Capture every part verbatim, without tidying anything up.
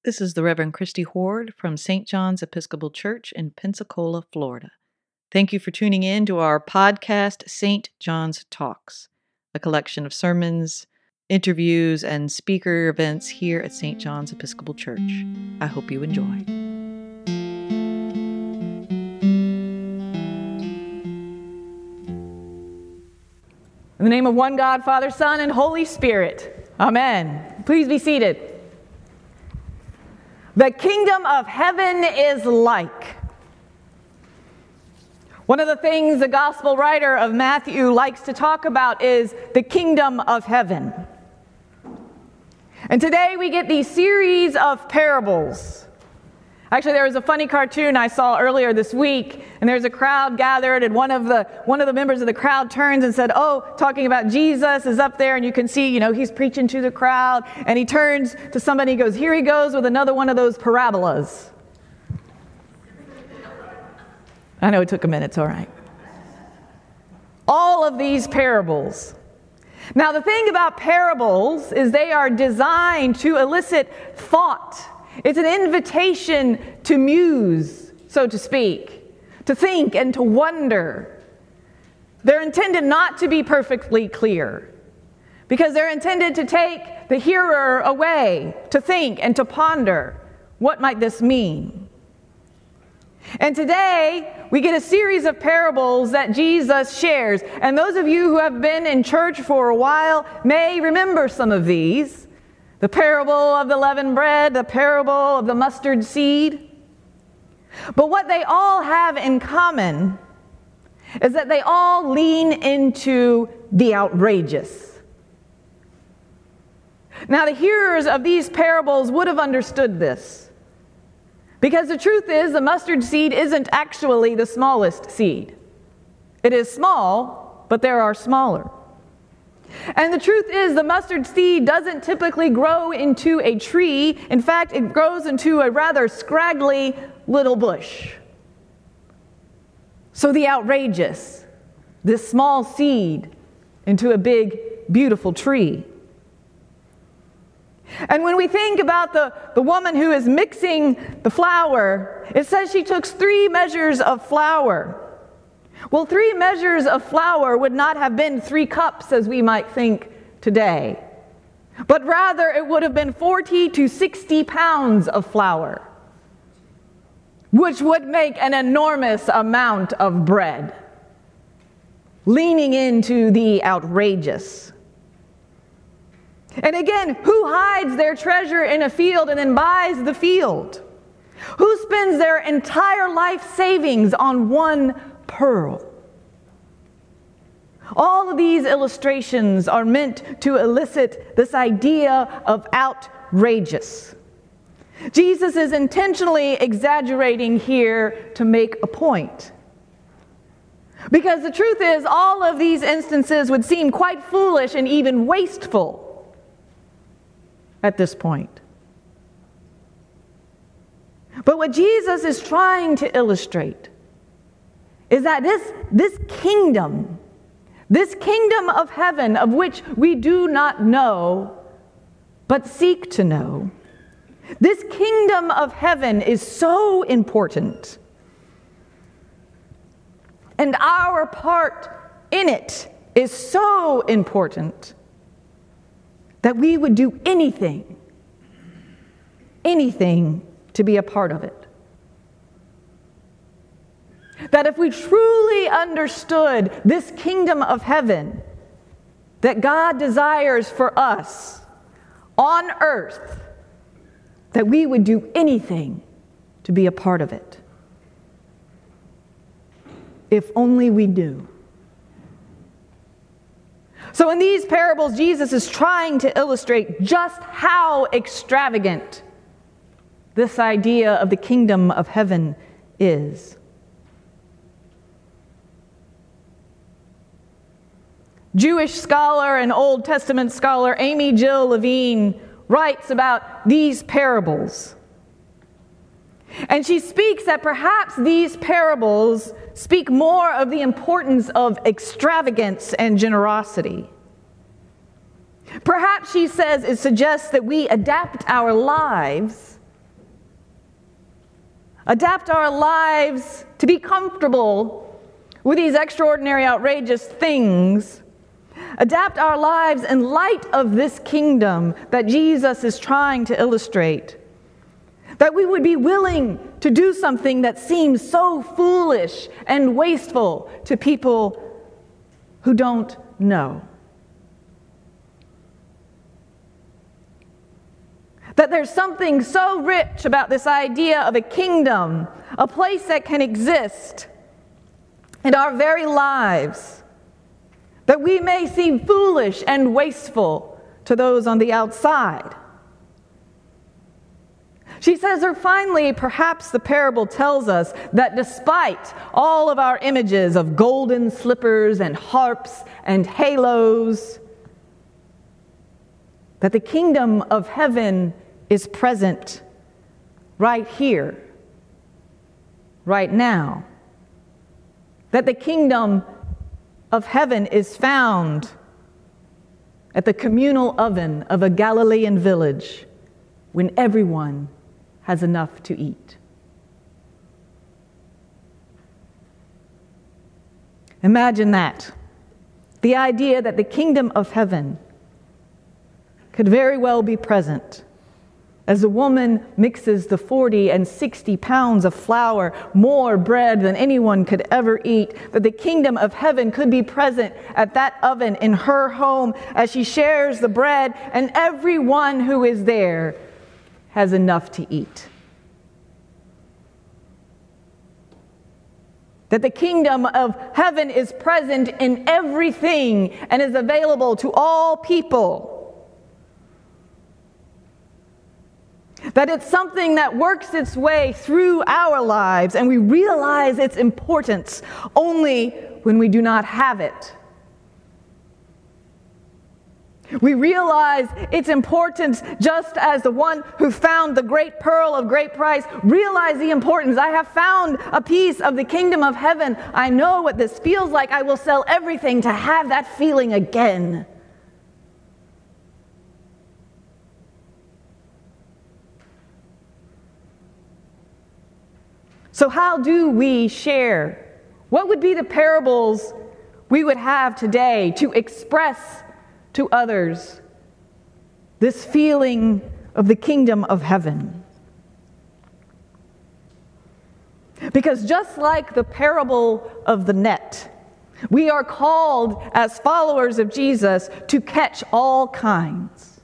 This is the Reverend Christy Horde from Saint John's Episcopal Church in Pensacola, Florida. Thank you for tuning in to our podcast, Saint John's Talks, a collection of sermons, interviews, and speaker events here at Saint John's Episcopal Church. I hope you enjoy. In the name of one God, Father, Son, and Holy Spirit. Amen. Please be seated. The kingdom of heaven is like. One of the things the gospel writer of Matthew likes to talk about is the kingdom of heaven. And today we get these series of parables. Actually, there was a funny cartoon I saw earlier this week, and there's a crowd gathered, and one of the one of the members of the crowd turns and said, oh, talking about Jesus is up there, and you can see, you know, he's preaching to the crowd, and he turns to somebody and goes, here he goes with another one of those parabolas. I know it took a minute, it's all right. All of these parables. Now, the thing about parables is they are designed to elicit thought. It's an invitation to muse, so to speak, to think and to wonder. They're intended not to be perfectly clear, because they're intended to take the hearer away, to think and to ponder, what might this mean? And today, we get a series of parables that Jesus shares. And those of you who have been in church for a while may remember some of these. The parable of the leavened bread, the parable of the mustard seed. But what they all have in common is that they all lean into the outrageous. Now, the hearers of these parables would have understood this, because the truth is the mustard seed isn't actually the smallest seed. It is small, but there are smaller. And the truth is the mustard seed doesn't typically grow into a tree. In fact, it grows into a rather scraggly little bush. So the outrageous, this small seed into a big, beautiful tree. And when we think about the, the woman who is mixing the flour, it says she took three measures of flour. Well, three measures of flour would not have been three cups as we might think today, but rather it would have been forty to sixty pounds of flour, which would make an enormous amount of bread, leaning into the outrageous. And again, who hides their treasure in a field and then buys the field? Who spends their entire life savings on one pearl? All of these illustrations are meant to elicit this idea of outrageous. Jesus is intentionally exaggerating here to make a point. Because the truth is, all of these instances would seem quite foolish and even wasteful at this point. But what Jesus is trying to illustrate is that this, this kingdom, this kingdom of heaven of which we do not know, but seek to know, this kingdom of heaven is so important. And our part in it is so important that we would do anything, anything to be a part of it. That if we truly understood this kingdom of heaven that God desires for us on earth, that we would do anything to be a part of it. If only we do. So in these parables, Jesus is trying to illustrate just how extravagant this idea of the kingdom of heaven is. Jewish scholar and Old Testament scholar Amy Jill Levine writes about these parables. And she speaks that perhaps these parables speak more of the importance of extravagance and generosity. Perhaps, she says, it suggests that we adapt our lives adapt our lives to be comfortable with these extraordinary, outrageous things, adapt our lives in light of this kingdom that Jesus is trying to illustrate, that we would be willing to do something that seems so foolish and wasteful to people who don't know. That there's something so rich about this idea of a kingdom, a place that can exist in our very lives, that we may seem foolish and wasteful to those on the outside. She says, or finally, perhaps the parable tells us that despite all of our images of golden slippers and harps and halos, that the kingdom of heaven is present right here, right now. That the kingdom of heaven is found at the communal oven of a Galilean village when everyone has enough to eat. Imagine that. The idea that the kingdom of heaven could very well be present as a woman mixes the forty and sixty pounds of flour, more bread than anyone could ever eat, that the kingdom of heaven could be present at that oven in her home as she shares the bread, and everyone who is there has enough to eat. That the kingdom of heaven is present in everything and is available to all people. That it's something that works its way through our lives, and we realize its importance only when we do not have it. We realize its importance just as the one who found the great pearl of great price realized the importance. I have found a piece of the kingdom of heaven. I know what this feels like. I will sell everything to have that feeling again. So how do we share? What would be the parables we would have today to express to others this feeling of the kingdom of heaven? Because just like the parable of the net, we are called as followers of Jesus to catch all kinds.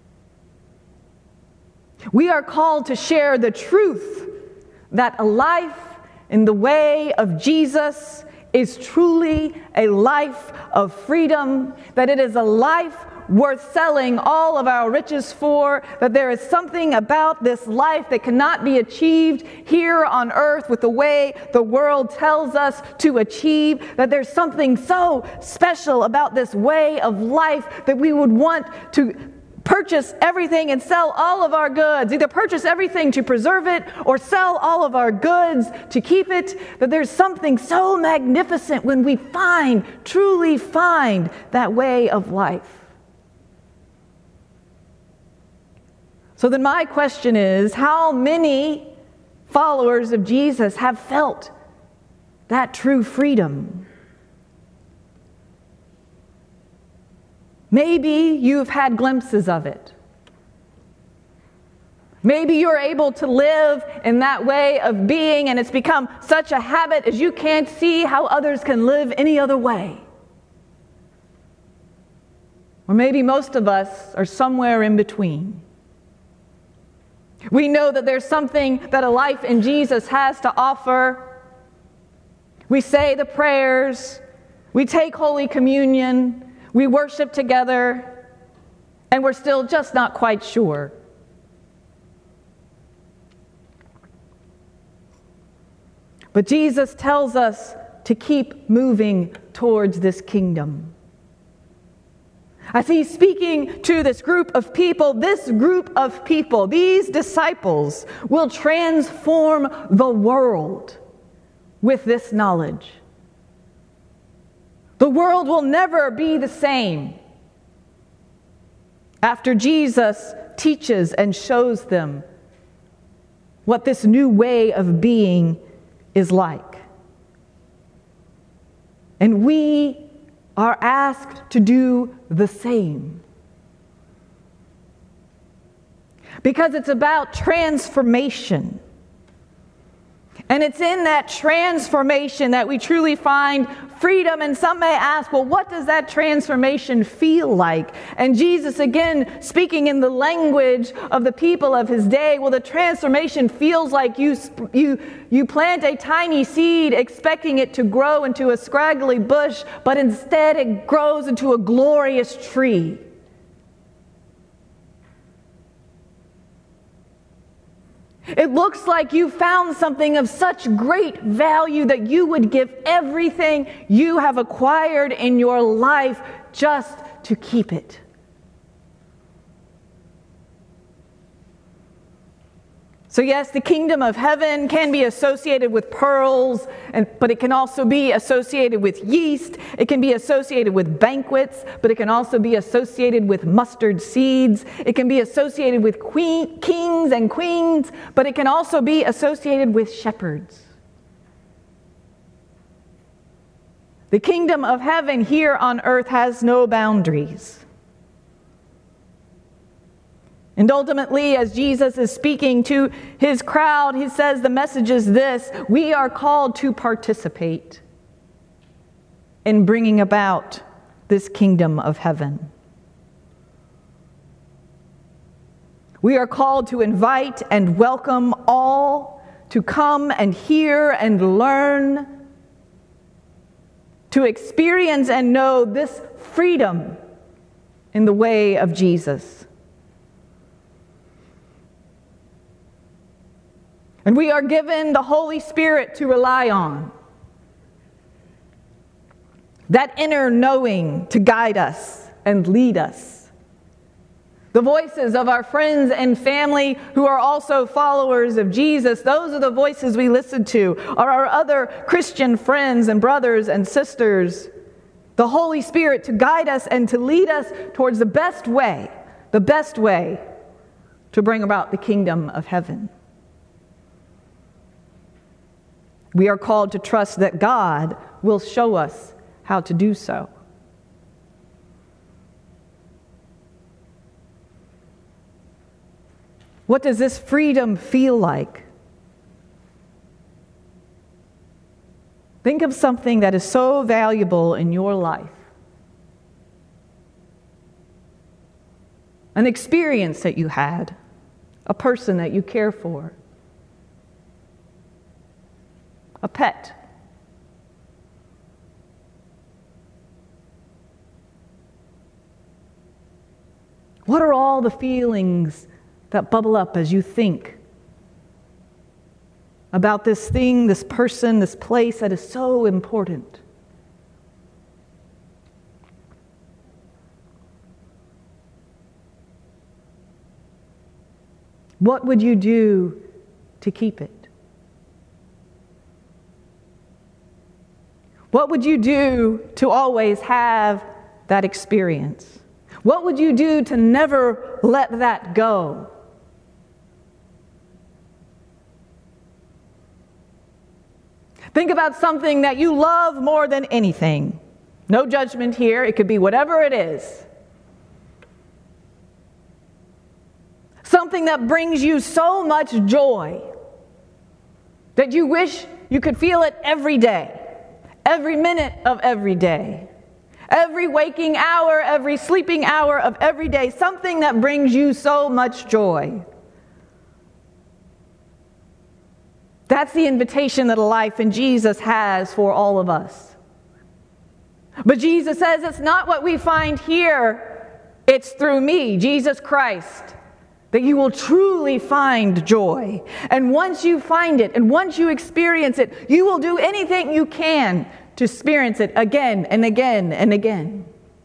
We are called to share the truth that a life in the way of Jesus is truly a life of freedom, that it is a life worth selling all of our riches for, that there is something about this life that cannot be achieved here on earth with the way the world tells us to achieve, that there's something so special about this way of life that we would want to purchase everything and sell all of our goods, either purchase everything to preserve it or sell all of our goods to keep it, that there's something so magnificent when we find, truly find that way of life. So then my question is, how many followers of Jesus have felt that true freedom? Maybe you've had glimpses of it. Maybe you're able to live in that way of being, and it's become such a habit as you can't see how others can live any other way. Or maybe most of us are somewhere in between. We know that there's something that a life in Jesus has to offer. We say the prayers, we take Holy Communion, we worship together, and we're still just not quite sure. But Jesus tells us to keep moving towards this kingdom. As he's speaking to this group of people, this group of people, these disciples, will transform the world with this knowledge. The world will never be the same after Jesus teaches and shows them what this new way of being is like. And we are asked to do the same. Because it's about transformation. And it's in that transformation that we truly find freedom. And some may ask, well, what does that transformation feel like? And Jesus, again, speaking in the language of the people of his day, well, the transformation feels like you, you, you plant a tiny seed expecting it to grow into a scraggly bush, but instead it grows into a glorious tree. It looks like you found something of such great value that you would give everything you have acquired in your life just to keep it. So yes, the kingdom of heaven can be associated with pearls, and, but it can also be associated with yeast. It can be associated with banquets, but it can also be associated with mustard seeds. It can be associated with queen, kings and queens, but it can also be associated with shepherds. The kingdom of heaven here on earth has no boundaries. And ultimately, as Jesus is speaking to his crowd, he says the message is this: we are called to participate in bringing about this kingdom of heaven. We are called to invite and welcome all to come and hear and learn, to experience and know this freedom in the way of Jesus. And we are given the Holy Spirit to rely on. That inner knowing to guide us and lead us. The voices of our friends and family who are also followers of Jesus, those are the voices we listen to, are our other Christian friends and brothers and sisters. The Holy Spirit to guide us and to lead us towards the best way, the best way to bring about the kingdom of heaven. We are called to trust that God will show us how to do so. What does this freedom feel like? Think of something that is so valuable in your life. An experience that you had, a person that you care for. A pet. What are all the feelings that bubble up as you think about this thing, this person, this place that is so important? What would you do to keep it? What would you do to always have that experience? What would you do to never let that go? Think about something that you love more than anything. No judgment here. It could be whatever it is. Something that brings you so much joy that you wish you could feel it every day. Every minute of every day, every waking hour, every sleeping hour of every day, something that brings you so much joy. That's the invitation that a life in Jesus has for all of us. But Jesus says it's not what we find here, it's through me, Jesus Christ, that you will truly find joy. And once you find it, and once you experience it, you will do anything you can to experience it again and again and again.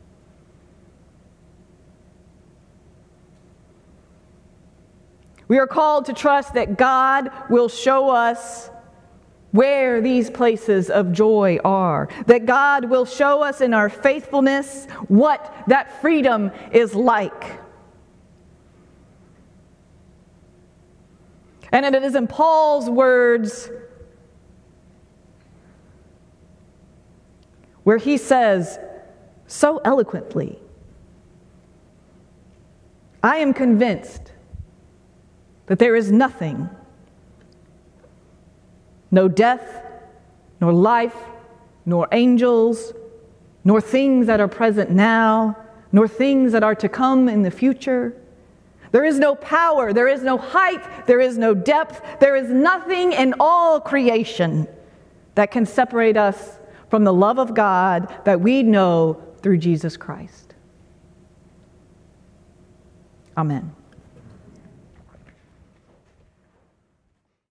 We are called to trust that God will show us where these places of joy are. That God will show us in our faithfulness what that freedom is like. And it is in Paul's words where he says so eloquently, I am convinced that there is nothing, no death, nor life, nor angels, nor things that are present now, nor things that are to come in the future. There is no power, there is no height, there is no depth, there is nothing in all creation that can separate us from the love of God that we know through Jesus Christ. Amen.